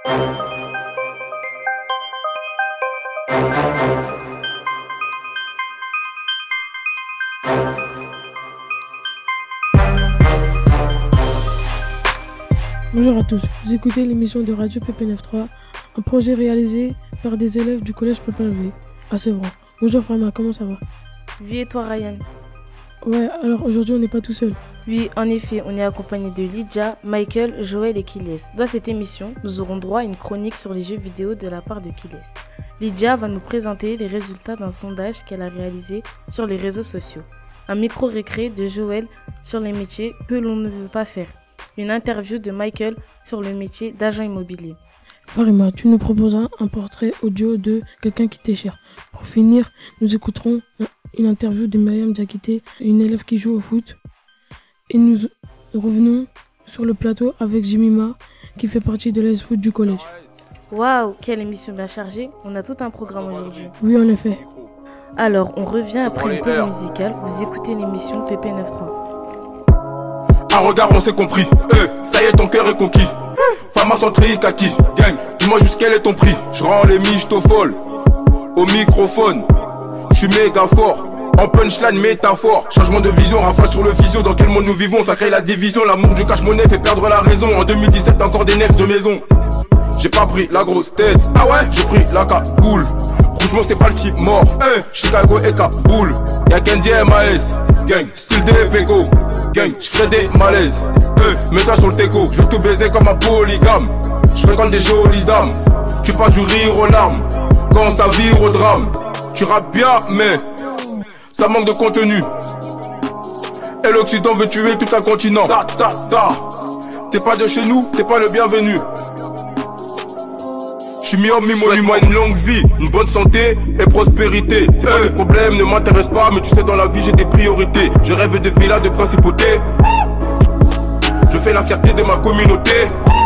Bonjour à tous, vous écoutez l'émission de Radio PP93, un projet réalisé par des élèves du collège PP à Sévran. Bonjour Fama, comment ça va? Oui, et toi Ryan? Ouais, alors aujourd'hui on n'est pas tout seul. Oui, en effet, on est accompagné de Lydia, Michael, Joël et Kiles. Dans cette émission, nous aurons droit à une chronique sur les jeux vidéo de la part de Kiles. Lydia va nous présenter les résultats d'un sondage qu'elle a réalisé sur les réseaux sociaux. Un micro-récré de Joël sur les métiers que l'on ne veut pas faire. Une interview de Michael sur le métier d'agent immobilier. Farima, tu nous proposeras un portrait audio de quelqu'un qui t'est cher. Pour finir, nous écouterons une interview de Myriam Diakité, une élève qui joue au foot. Et nous revenons sur le plateau avec Jimima, qui fait partie de l'AS Foot du collège. Waouh, quelle émission bien chargée. On a tout un programme aujourd'hui. Oui, en effet. Alors, on revient après une pause musicale. Vous écoutez l'émission PP93. Un regard, on s'est compris. Ça y est, ton cœur est conquis. Fama centrée, kaki. Gang, dis-moi juste quel est ton prix. Je rends les miches folle. Au microphone, je suis méga fort. En punchline, métaphore. Changement de vision, rafale sur le physio. Dans quel monde nous vivons, ça crée la division. L'amour du cash-monnaie fait perdre la raison. En 2017, encore des nerfs de maison. J'ai pas pris la grosse tête. Ah ouais? J'ai pris la cagoule. Rougemont, c'est pas le type mort. Chicago et Kaboul. Y'a Kenji et MAS. Gang, style des Pego. Gang, j'crée des malaises. Mets-toi sur le teco. J'vais tout baiser comme un polygame. J'fréquente des jolies dames. Tu passes du rire aux larmes. Quand ça vire au drame. Tu rappes bien, mais ça manque de contenu. Et l'Occident veut tuer tout un continent. T'es pas de chez nous, t'es pas le bienvenu. Je suis mi-homme, mi-monument, une longue vie, une bonne santé et prospérité. Les problèmes ne m'intéressent pas, mais tu sais, dans la vie j'ai des priorités. Je rêve de villas, de principautés. Je fais la fierté de ma communauté.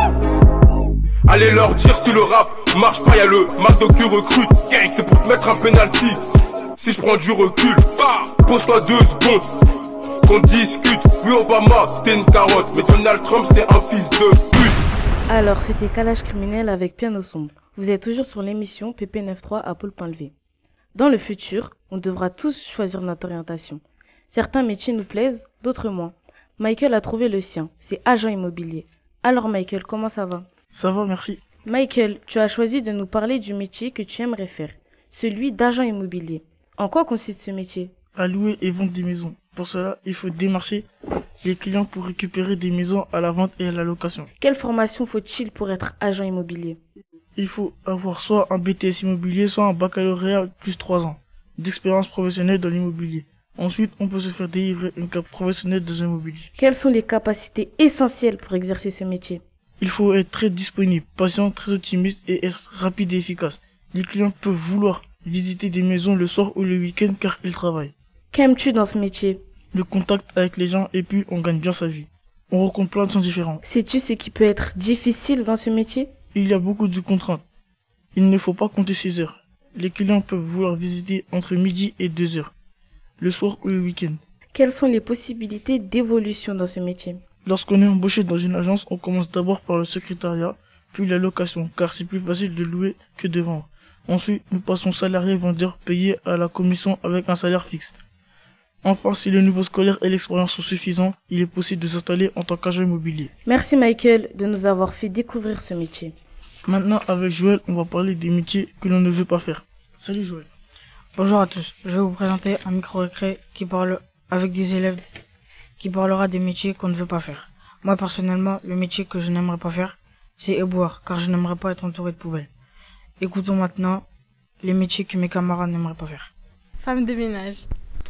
Allez leur dire si le rap marche pas, y'a le Madoku recrute. C'est pour te mettre un penalty. Si je prends du recul, pose-toi 2 secondes. Qu'on discute, oui Obama c'était une carotte, mais Donald Trump c'est un fils de pute. Alors c'était Calage criminel avec Piano sombre. Vous êtes toujours sur l'émission PP93 à Pôle Point Levé. Dans le futur, on devra tous choisir notre orientation. Certains métiers nous plaisent, d'autres moins. Michael a trouvé le sien, c'est agent immobilier. Alors Michael, comment ça va? Ça va, merci. Michael, tu as choisi de nous parler du métier que tu aimerais faire, celui d'agent immobilier. En quoi consiste ce métier? À louer et vendre des maisons. Pour cela, il faut démarcher les clients pour récupérer des maisons à la vente et à la location. Quelle formation faut-il pour être agent immobilier? Il faut avoir soit un BTS immobilier, soit un baccalauréat plus 3 ans d'expérience professionnelle dans l'immobilier. Ensuite, on peut se faire délivrer une carte professionnelle d'agent immobilier. Quelles sont les capacités essentielles pour exercer ce métier? Il faut être très disponible, patient, très optimiste et être rapide et efficace. Les clients peuvent vouloir visiter des maisons le soir ou le week-end car ils travaillent. Qu'aimes-tu dans ce métier? Le contact avec les gens et puis on gagne bien sa vie. On rencontre plein de gens différents. Sais-tu ce qui peut être difficile dans ce métier? Il y a beaucoup de contraintes. Il ne faut pas compter 6 heures. Les clients peuvent vouloir visiter entre midi et 2 heures, le soir ou le week-end. Quelles sont les possibilités d'évolution dans ce métier? Lorsqu'on est embauché dans une agence, on commence d'abord par le secrétariat, puis la location, car c'est plus facile de louer que de vendre. Ensuite, nous passons salarié-vendeur payé à la commission avec un salaire fixe. Enfin, si le niveau scolaire et l'expérience sont suffisants, il est possible de s'installer en tant qu'agent immobilier. Merci Michael de nous avoir fait découvrir ce métier. Maintenant, avec Joël, on va parler des métiers que l'on ne veut pas faire. Salut Joël. Bonjour à tous, je vais vous présenter un micro-récré qui parle avec des élèves qui parlera des métiers qu'on ne veut pas faire. Moi personnellement, le métier que je n'aimerais pas faire, c'est éboueur, car je n'aimerais pas être entouré de poubelles. Écoutons maintenant les métiers que mes camarades n'aimeraient pas faire. Femme de ménage.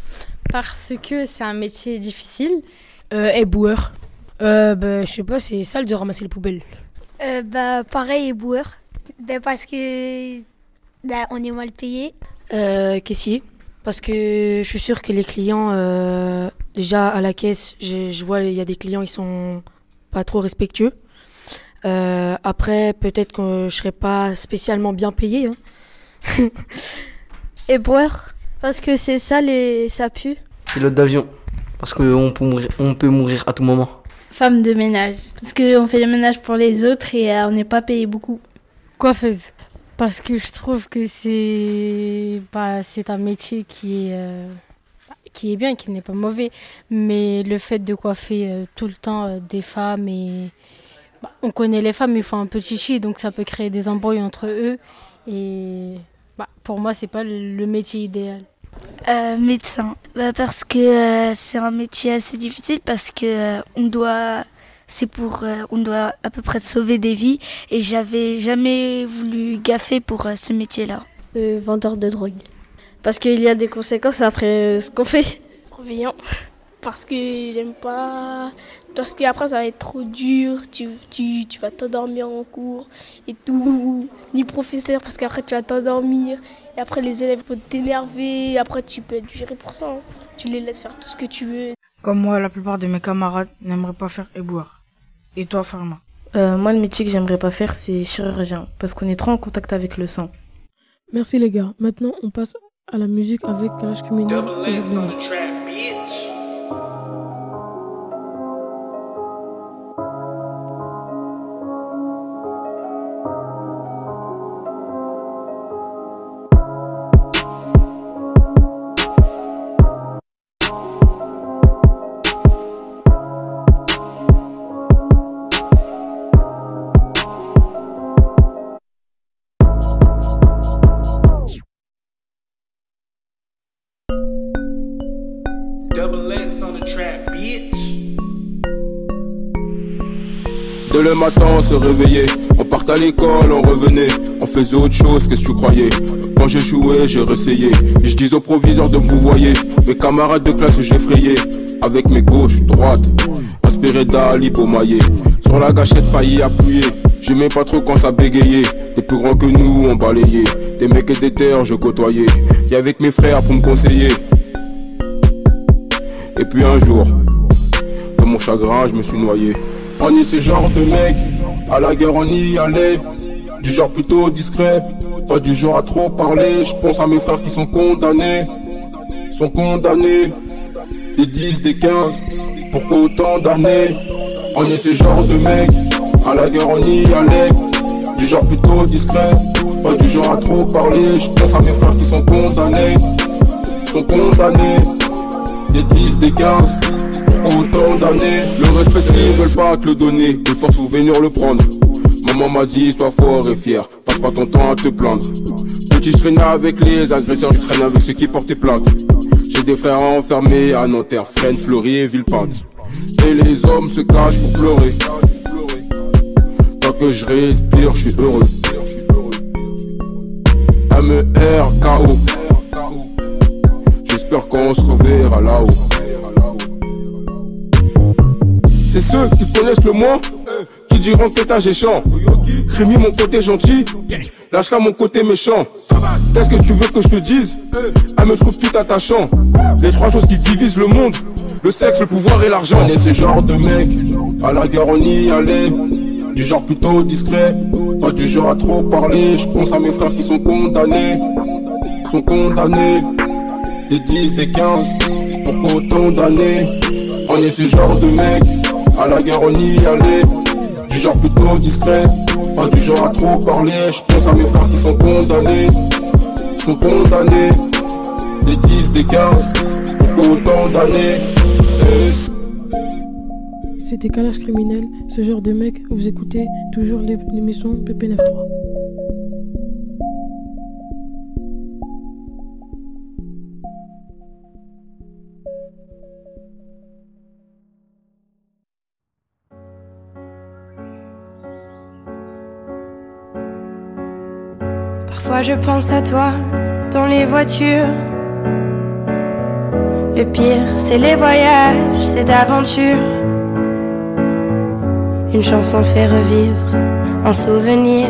Parce que c'est un métier difficile. Éboueur. Je sais pas, c'est sale de ramasser les poubelles. Pareil, éboueur. Parce que on est mal payé. Caissier. Parce que je suis sûre que les clients, déjà à la caisse, je vois il y a des clients qui sont pas trop respectueux. Après, peut-être que je serai pas spécialement bien payée. Hein. Éboueur. Parce que c'est sale et ça pue. Pilote d'avion. Parce qu'on peut mourir à tout moment. Femme de ménage. Parce qu'on fait le ménage pour les autres et on n'est pas payé beaucoup. Coiffeuse. Parce que je trouve que c'est un métier qui est bien, qui n'est pas mauvais. Mais le fait de coiffer tout le temps des femmes, on connaît les femmes, ils font un peu chichi, donc ça peut créer des embrouilles entre eux. Et pour moi, c'est pas le métier idéal. Médecin. Parce que c'est un métier assez difficile parce que on doit à peu près sauver des vies et j'avais jamais voulu gaffer pour ce métier-là. Vendeur de drogue. Parce qu'il y a des conséquences après ce qu'on fait. Surveillant. Parce que j'aime pas. Parce qu'après ça va être trop dur, tu vas t'endormir en cours et tout. Ni professeur parce qu'après tu vas t'endormir. Et après les élèves vont t'énerver. Et après tu peux être viré pour ça. Tu les laisses faire tout ce que tu veux. Comme moi, la plupart de mes camarades n'aimeraient pas faire éboueur. Et toi, Farma? Moi, le métier que j'aimerais pas faire, c'est chirurgien. Parce qu'on est trop en contact avec le sang. Merci les gars. Maintenant, on passe à la musique avec Kalash Criminel. Dès le matin on se réveillait, on partait à l'école, on revenait, on faisait autre chose, qu'est-ce que tu croyais? Quand j'ai joué, j'ai réessayé, je dis au proviseur de me vouvoyer. Mes camarades de classe j'effrayais, avec mes gauches, droites, inspiré d'Ali Beaumaillé. Sur la gâchette failli appuyer, j'aimais pas trop quand ça bégayait. Des plus grands que nous, on balayait, des mecs et des terres je côtoyais. Et avec mes frères pour me conseiller. Et puis un jour, de mon chagrin je me suis noyé. On est ce genre de mec, à la guerre on y allait. Du genre plutôt discret, pas du genre à trop parler. Je pense à mes frères qui sont condamnés. Des 10, des 15, pourquoi autant d'années? On est ce genre de mec, à la guerre on y allait. Du genre plutôt discret, pas du genre à trop parler. Je pense à mes frères qui sont condamnés. Des 10, des 15, autant d'années. Le respect s'ils veulent pas te le donner, de force faut venir le prendre. Maman m'a dit sois fort et fier, passe pas ton temps à te plaindre. Petit je traînais avec les agresseurs, je traînais avec ceux qui portaient plainte. J'ai des frères enfermés à Nanterre, Fresnes, Fleury et Villepinte. Et les hommes se cachent pour pleurer. Tant que je respire, je suis heureux. MERKO. J'espère qu'on se reverra là-haut. C'est ceux qui connaissent le moi qui diront que t'as géchant. Crémy mon côté gentil, lâchera mon côté méchant. Qu'est-ce que tu veux que je te dise? Elle me trouve tout attachant. Les trois choses qui divisent le monde, le sexe, le pouvoir et l'argent. On est ce genre de mec, à la guerre on y allait. Du genre plutôt discret, pas du genre à trop parler. Je pense à mes frères qui sont condamnés. Des 10, des 15, pourquoi autant d'années? On est ce genre de mec, à la guerre on y allait. Du genre plutôt discret, pas du genre à trop parler. Je pense à mes frères qui sont condamnés. Des 10, des 15, pourquoi autant d'années? C'était Kalash Criminel, ce genre de mec, vous écoutez toujours l'émission PP93. Parfois je pense à toi dans les voitures. Le pire c'est les voyages, cette aventure. Une chanson fait revivre un souvenir.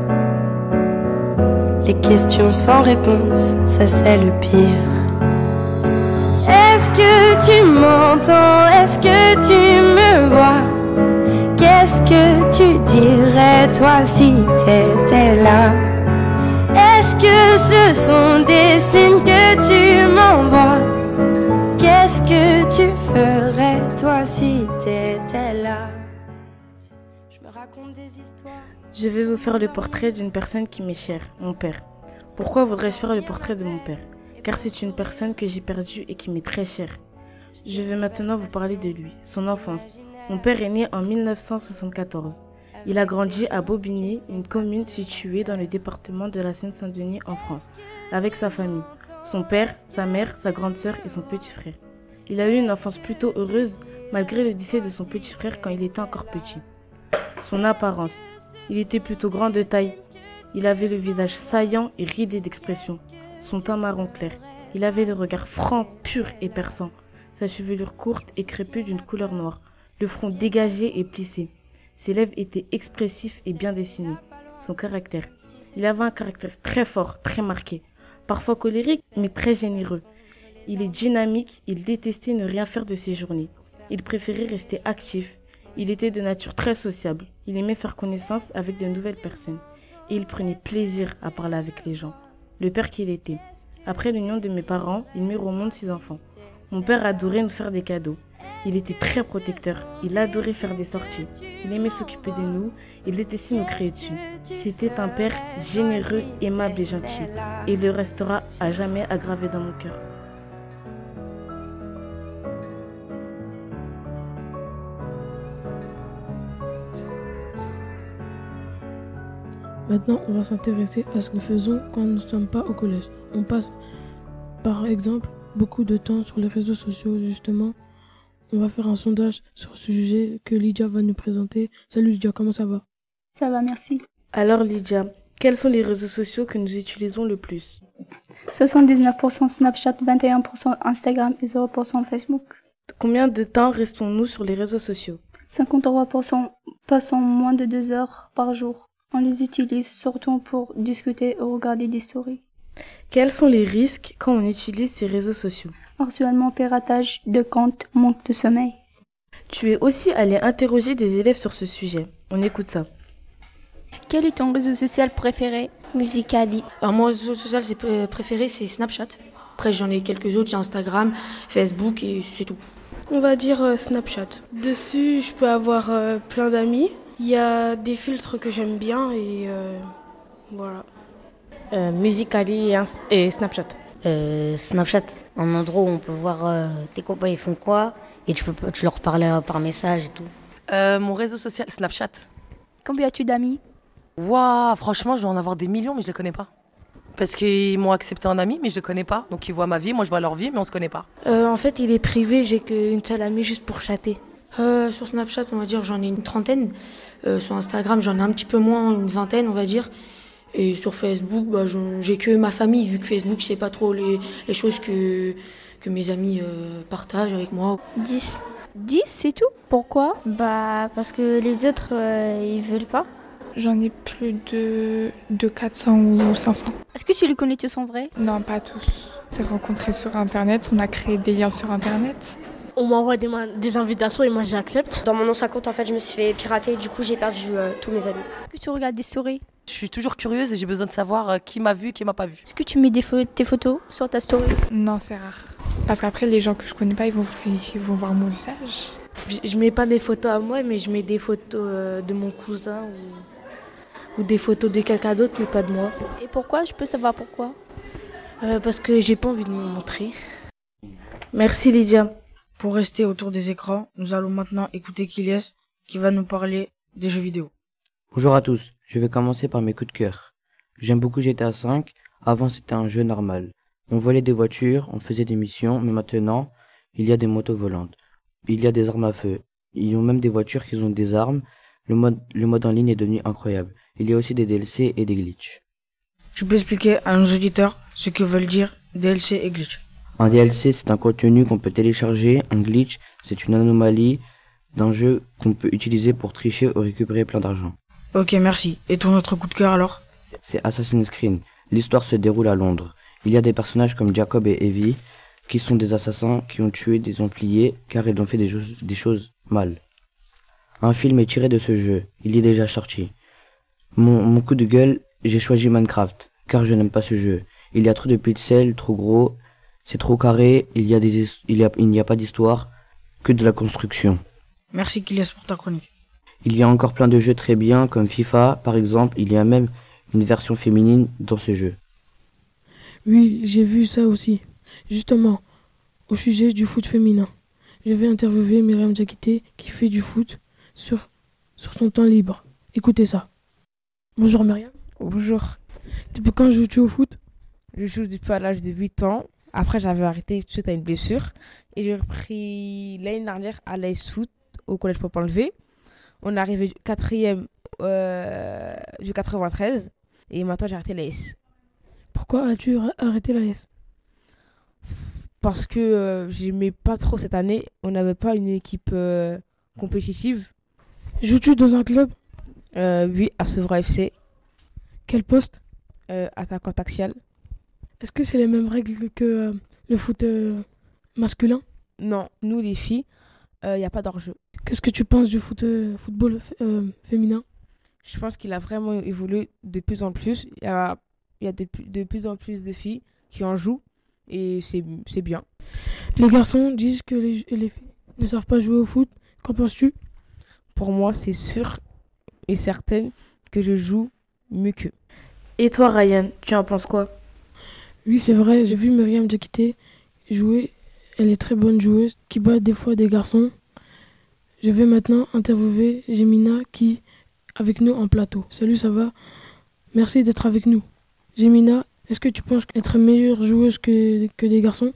Les questions sans réponse, ça c'est le pire. Est-ce que tu m'entends? Est-ce que tu me vois? Qu'est-ce que tu dirais toi si t'étais là? Est-ce que ce sont des signes que tu m'envoies? Qu'est-ce que tu ferais toi si t'étais là? Je vais vous faire le portrait d'une personne qui m'est chère, mon père. Pourquoi voudrais-je faire le portrait de mon père? Car c'est une personne que j'ai perdue et qui m'est très chère. Je vais maintenant vous parler de lui, son enfance. Mon père est né en 1974. Il a grandi à Bobigny, une commune située dans le département de la Seine-Saint-Denis en France, avec sa famille, son père, sa mère, sa grande sœur et son petit frère. Il a eu une enfance plutôt heureuse malgré le décès de son petit frère quand il était encore petit. Son apparence. Il était plutôt grand de taille. Il avait le visage saillant et ridé d'expression. Son teint marron clair. Il avait le regard franc, pur et perçant. Sa chevelure courte et crépue d'une couleur noire. Le front dégagé et plissé. Ses lèvres étaient expressifs et bien dessinés. Son caractère. Il avait un caractère très fort, très marqué. Parfois colérique, mais très généreux. Il est dynamique, il détestait ne rien faire de ses journées. Il préférait rester actif. Il était de nature très sociable. Il aimait faire connaissance avec de nouvelles personnes. Et il prenait plaisir à parler avec les gens. Le père qu'il était. Après l'union de mes parents, ils mirent au monde 6 enfants. Mon père adorait nous faire des cadeaux. Il était très protecteur. Il adorait faire des sorties. Il aimait s'occuper de nous. Il détestait nous crier dessus. C'était un père généreux, aimable et gentil. Et il le restera à jamais aggravé dans mon cœur. Maintenant, on va s'intéresser à ce que nous faisons quand nous ne sommes pas au collège. On passe, par exemple, beaucoup de temps sur les réseaux sociaux, justement. On va faire un sondage sur ce sujet que Lydia va nous présenter. Salut Lydia, comment ça va? Ça va, merci. Alors Lydia, quels sont les réseaux sociaux que nous utilisons le plus? 79% Snapchat, 21% Instagram et 0% Facebook. Combien de temps restons-nous sur les réseaux sociaux? 53% passent moins de 2 heures par jour. On les utilise surtout pour discuter ou regarder des stories. Quels sont les risques quand on utilise ces réseaux sociaux? Harcèlement, piratage de comptes, manque de sommeil. Tu es aussi allé interroger des élèves sur ce sujet. On écoute ça. Quel est ton réseau social préféré? Musical.ly. Alors mon réseau social préféré, c'est Snapchat. Après, j'en ai quelques autres, j'ai Instagram, Facebook et c'est tout. On va dire Snapchat. Dessus, je peux avoir plein d'amis. Il y a des filtres que j'aime bien et voilà. Musical.ly et Snapchat. Snapchat, un endroit où on peut voir tes copains ils font quoi et tu leur parler par message et tout. Mon réseau social, Snapchat. Combien as-tu d'amis? Waouh, franchement, je dois en avoir des millions, mais je les connais pas. Parce qu'ils m'ont accepté en ami, mais je les connais pas. Donc ils voient ma vie, moi je vois leur vie, mais on se connaît pas. En fait, il est privé, j'ai qu'une seule amie juste pour chatter. Sur Snapchat, on va dire, j'en ai une trentaine. Sur Instagram, j'en ai un petit peu moins, une vingtaine, on va dire. Et sur Facebook, j'ai que ma famille, vu que Facebook, je sais pas trop les choses que mes amis partagent avec moi. 10. 10, c'est tout? Pourquoi? Parce que les autres, ils veulent pas. J'en ai plus de 400 ou 500. Est-ce que tu les connais, tous sont vrais? Non, pas tous. On s'est rencontrés sur Internet, on a créé des liens sur Internet. On m'envoie des invitations et moi j'accepte. Dans mon ancien compte, en fait, je me suis fait pirater, du coup j'ai perdu tous mes amis. Est-ce que tu regardes des stories? Je suis toujours curieuse et j'ai besoin de savoir qui m'a vu, qui m'a pas vu. Est-ce que tu mets tes photos sur ta story? Non, c'est rare. Parce qu'après, les gens que je connais pas, ils vont voir mon visage. Je mets pas mes photos à moi, mais je mets des photos de mon cousin ou des photos de quelqu'un d'autre, mais pas de moi. Et pourquoi? Je peux savoir pourquoi? Parce que j'ai pas envie de me montrer. Merci Lydia. Pour rester autour des écrans, nous allons maintenant écouter Kiles qui va nous parler des jeux vidéo. Bonjour à tous, je vais commencer par mes coups de cœur. J'aime beaucoup GTA V, avant c'était un jeu normal. On volait des voitures, on faisait des missions, mais maintenant, il y a des motos volantes. Il y a des armes à feu. Ils ont même des voitures qui ont des armes. Le mode en ligne est devenu incroyable. Il y a aussi des DLC et des glitches. Tu peux expliquer à nos auditeurs ce que veulent dire DLC et glitch? Un DLC, c'est un contenu qu'on peut télécharger. Un glitch, c'est une anomalie d'un jeu qu'on peut utiliser pour tricher ou récupérer plein d'argent. Ok, merci. Et ton autre coup de cœur alors? C'est Assassin's Creed. L'histoire se déroule à Londres. Il y a des personnages comme Jacob et Evie qui sont des assassins qui ont tué des Templiers car ils ont fait des choses mal. Un film est tiré de ce jeu. Il est déjà sorti. Mon coup de gueule, j'ai choisi Minecraft car je n'aime pas ce jeu. Il y a trop de pixels, trop gros. C'est trop carré, il n'y a pas d'histoire, que de la construction. Merci Kiles pour ta chronique. Il y a encore plein de jeux très bien, comme FIFA, par exemple. Il y a même une version féminine dans ce jeu. Oui, j'ai vu ça aussi. Justement, au sujet du foot féminin. Je vais interviewer Myriam Diakité qui fait du foot sur son temps libre. Écoutez ça. Bonjour Myriam. Bonjour. Depuis quand joues-tu au foot? Je joue depuis à l'âge de 8 ans. Après, j'avais arrêté suite à une blessure. Et j'ai repris l'année dernière à l'AS Foot au collège Pop-Enlevé. On est arrivé 4e du 93. Et maintenant, j'ai arrêté l'AS. Pourquoi as-tu arrêté l'AS? Parce que j'aimais pas trop cette année. On n'avait pas une équipe compétitive. Joues-tu dans un club? Oui, à Sevran FC. Quel poste? Attaquant axial. Est-ce que c'est les mêmes règles que le foot masculin? Non, nous les filles, il n'y a pas d'hors-jeu. Qu'est-ce que tu penses du football féminin? Je pense qu'il a vraiment évolué de plus en plus. Il y a de plus en plus de filles qui en jouent et c'est bien. Les garçons disent que les filles ne savent pas jouer au foot. Qu'en penses-tu? Pour moi, c'est sûr et certain que je joue mieux qu'eux. Et toi, Ryan, tu en penses quoi? Oui, c'est vrai, j'ai vu Myriam Diakité jouer. Elle est très bonne joueuse, qui bat des fois des garçons. Je vais maintenant interviewer Jemina qui est avec nous en plateau. Salut, ça va? Merci d'être avec nous. Jemina, est-ce que tu penses être meilleure joueuse que des garçons?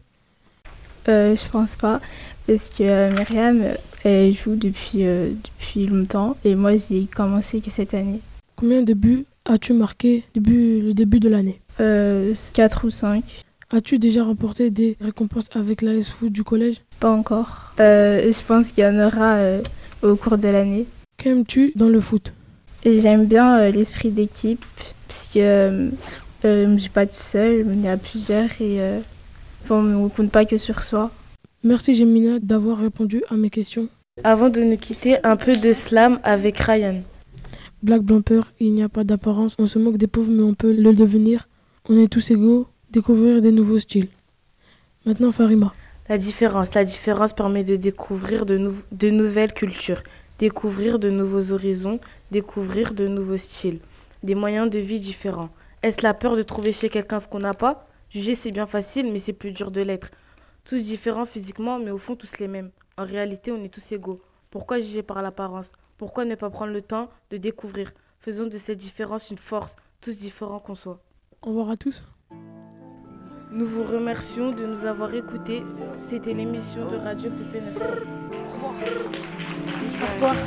Je pense pas, parce que Myriam, elle joue depuis longtemps et moi j'ai commencé que cette année. Combien de buts as-tu marqué depuis le début de l'année? 4 ou 5. As-tu déjà remporté des récompenses avec l'AS Foot du collège? Pas encore. Je pense qu'il y en aura au cours de l'année. Qu'aimes-tu dans le foot? J'aime bien l'esprit d'équipe, parce que je ne joue pas tout seul, mais il y a plusieurs et on ne compte pas que sur soi. Merci Jemina d'avoir répondu à mes questions. Avant de nous quitter, un peu de slam avec Ryan. Black Bumper, il n'y a pas d'apparence, on se moque des pauvres mais on peut le devenir. On est tous égaux, découvrir des nouveaux styles. Maintenant Farima. La différence permet de découvrir de nouvelles cultures, découvrir de nouveaux horizons, découvrir de nouveaux styles, des moyens de vie différents. Est-ce la peur de trouver chez quelqu'un ce qu'on n'a pas? Juger c'est bien facile mais c'est plus dur de l'être. Tous différents physiquement mais au fond tous les mêmes. En réalité on est tous égaux. Pourquoi juger par l'apparence? Pourquoi ne pas prendre le temps de découvrir? Faisons de cette différence une force, tous différents qu'on soit. Au revoir à tous. Nous vous remercions de nous avoir écoutés. C'était l'émission de Radio PP 9. Au revoir.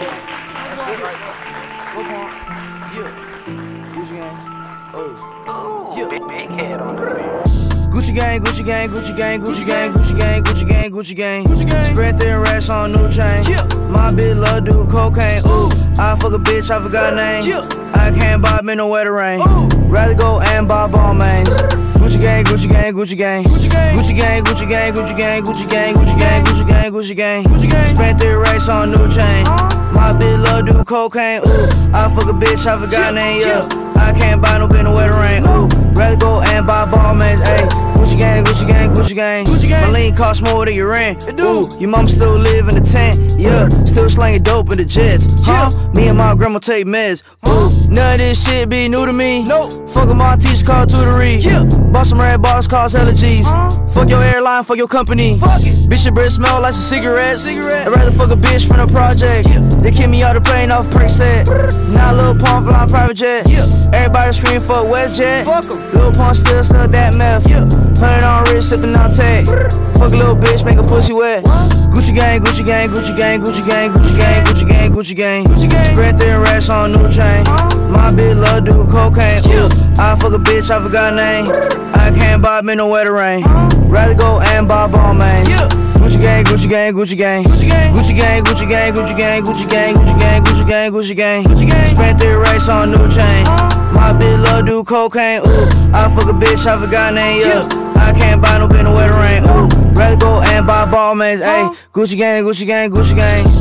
Gucci gang, Gucci gang, Gucci gang, Gucci gang, Gucci gang, Gucci gang, Gucci gang. Spread thin racks on new chain. My bitch love do cocaine. Ooh, I fuck a bitch, I forgot name. I can't buy me no wetter rain. Rather go and buy ball mains. Gucci gang, Gucci gang, Gucci gang. Gucci gang, Gucci gang, Gucci gang, Gucci gang, Gucci gang, Gucci gang, Gucci gang. Spent thin racks on new chain. My bitch love do cocaine. Ooh, I fuck a bitch, I forgot name. Yeah, I can't buy no bitch no wetter rain. Ooh, rather go and buy ball mains. Ayy. Gucci gang, Gucci gang, Gucci gang. My lean cost more than your rent. Ooh, your mom still live in the tent. Yeah, still slanging dope in the jets. Huh? Me and my grandma take meds. Ooh, none of this shit be new to me. Nope. Fuck with my teacher called tutory. Yeah. Bought some red bars, cause allergies. Fuck your airline, fuck your company. Fuck it. Bitch, your breath smell like some cigarettes. I'd rather fuck a bitch from the project. They kick me out the plane off perk set. Now Lil Pump flying private jet. Everybody scream for WestJet. Lil Pump still that meth. 100 on wrist, sippin' on tech. Fuck a little bitch, make a pussy wet. Gucci gang, Gucci gang, Gucci gang, Gucci gang, Gucci gang, Gucci gang, Gucci gang. Spread thin racks on new chain. My bitch love do cocaine. Ooh, I fuck a bitch, I forgot name. I can't buy me no wetter rain. Rather go and buy ball mains. Gucci gang, Gucci gang, Gucci gang. Gucci gang, Gucci gang, Gucci gang, Gucci gang, Gucci gang, Gucci gang, Gucci gang. Spent thin racks on new chain. My bitch love do cocaine. Ooh, I fuck a bitch, I forgot name. Yeah, I can't buy no bitch no wetter rain. Ooh, rather go and buy ball mains. Ayy, Gucci gang, Gucci gang, Gucci gang.